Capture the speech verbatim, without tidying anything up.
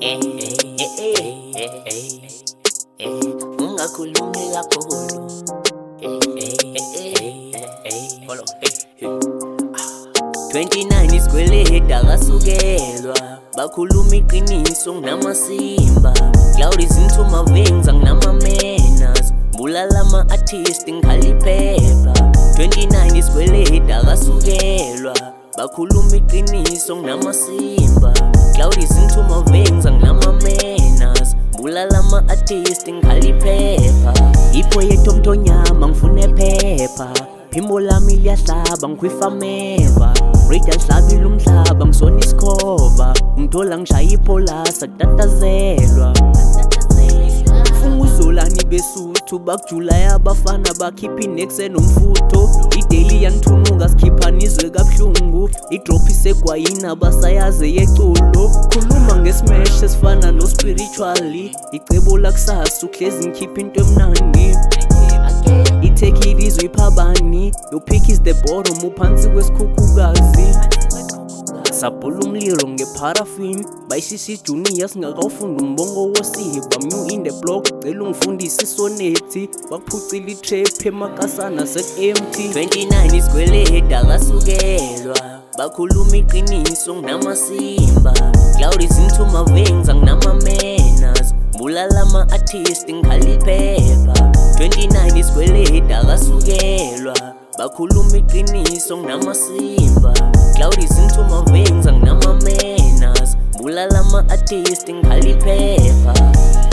eh eh eh eh eh ungakhulumi kakhulu eh eh eh eh follow eh twenty-nine isikweleda akasukelwa bakhuluma iqiniso nginamasimba cloud into my veins anginama manners bulala ama artist ngikhala iphepha twenty-nine isikweleda akasukelwa bakhuluma iqiniso nginamasimba cloud into my veins anginama manners bulala ama artist ngikhala iphepha ipoyetho mthonyama ngifune phepha phimbo lami liyahlaba ngikwifameva radar hlabile umhlaba ngisona isikhova ngithola ngishaya ipholasa kutatazelwa funguzolani besuthu bakujulayo abafana bakhipha inex enomfutho idaily yanithunuka sikhiphana izwe kabuhlungu idrop isegwayini abasayaze yeculo khuluma ngesmash esifana no spiritually icebo lakusasa uhlezi ngikhipha into emnandi take it easy phabani your pick is the bottom uphansi kwesikhukhukazi sabhula umlilo ngeparafin bayishisa junior singakawufunda umbongo wosiba new in the block cela ungifundise isonethi bakuphucila itrap emakasana sek-empty twenty-nine isikweleda akasukelwa bakhuluma iqiniso nginamasimba cloud is into my veins anginama manners bulala ama artist ngikhala iphepha twenty-nine isikweleda akasukelwa bakhuluma iqiniso nginamasimba cloud is into my veins anginama manners bulala ama artist ngikhala iphepha